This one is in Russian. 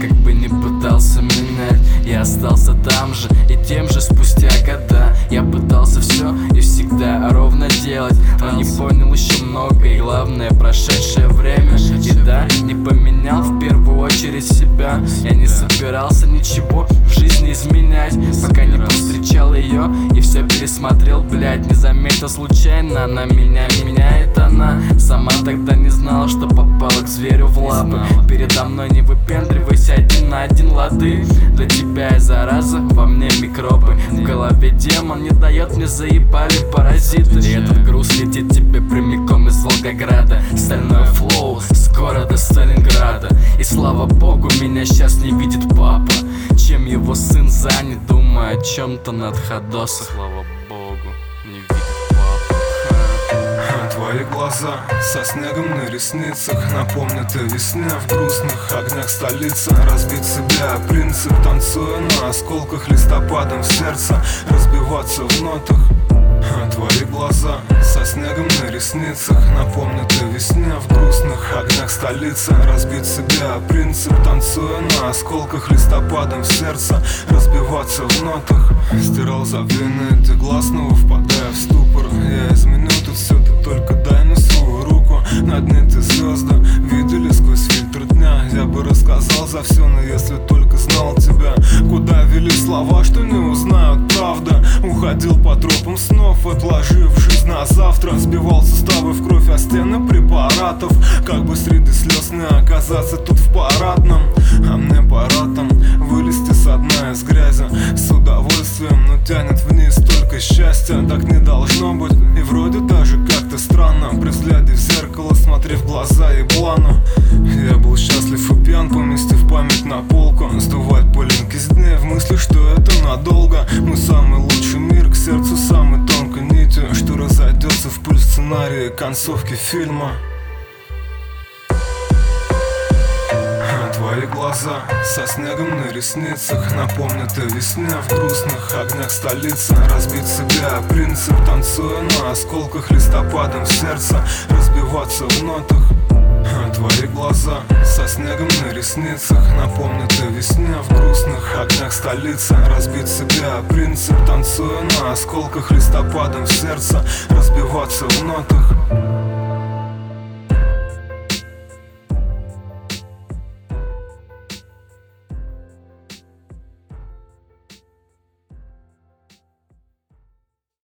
как бы не пытался менять, я остался там же и тем же спустя года. Я пытался все и всегда ровно делать, но не понял еще много, и главное прошедшее время. И да, не поменял в первую очередь себя. Я не собирался ничего в жизни изменять, пока не повстречал ее и все пересмотрел, блять. Не заметил случайно, она меня меняет. Она сама тогда не знала, что попала к зверю в лапы. Передо мной не выпендривайся, один на один лады. Для тебя я зараза, во мне микробы, в голове демон не дает, мне заебали паразиты. И этот груз летит тебе прямиком из Волгограда. Стальной флоу с города Сталинграда. И слава богу, меня сейчас не видит папа, чем его сын занят, думая о чем-то над ходосом. Слава богу, не видит папа. Твои глаза со снегом на ресницах напомнят о весне в грустных огнях столицы. Разбить себя принцип, танцуя на осколках, листопадом в сердце разбиваться в нотах. Твои глаза со снегом на ресницах напомнят о весне в грустных огнях столицы. Разбить себя принцип, танцуя на осколках, листопадом в сердце разбиваться в нотах. Стирал забвенные ты гласного, впадая в ступор. Я изменю тут все, ты только дай мне свою руку. На дне ты звезды видели сквозь фильтр дня. Я бы рассказал за все, но если только знал тебя. Куда вели слова, что не узнают правда. Уходил по тропам снов, отложив жизнь на завтра. Сбивал суставы в кровь о стены препаратов, как бы среди слез не оказаться тут в парадном. А мне пора там вылезти со дна из грязи с удовольствием, но тянет вниз только счастья. Так не должно быть, и вроде даже как-то странно. При взгляде в зеркало, смотрев в глаза еблану. Я был счастлив и пьян, поместив память на полку. Сдувать пылинки с дней в мысли, что это надолго. Мы самый лучший мир, к сердцу самой тонкой нитью, что разойдется в пыль сценария концовки фильма. Твои глаза со снегом на ресницах напомнят о весне в грустных огнях столицы. Разбить себя принцип, танцуя на осколках, листопадом в сердце разбиваться в нотах. Твои глаза со снегом на ресницах напомнят о весне в грустных огнях столицы. Разбить себя принцип, танцуя на осколках, листопадом в сердце разбиваться в нотах.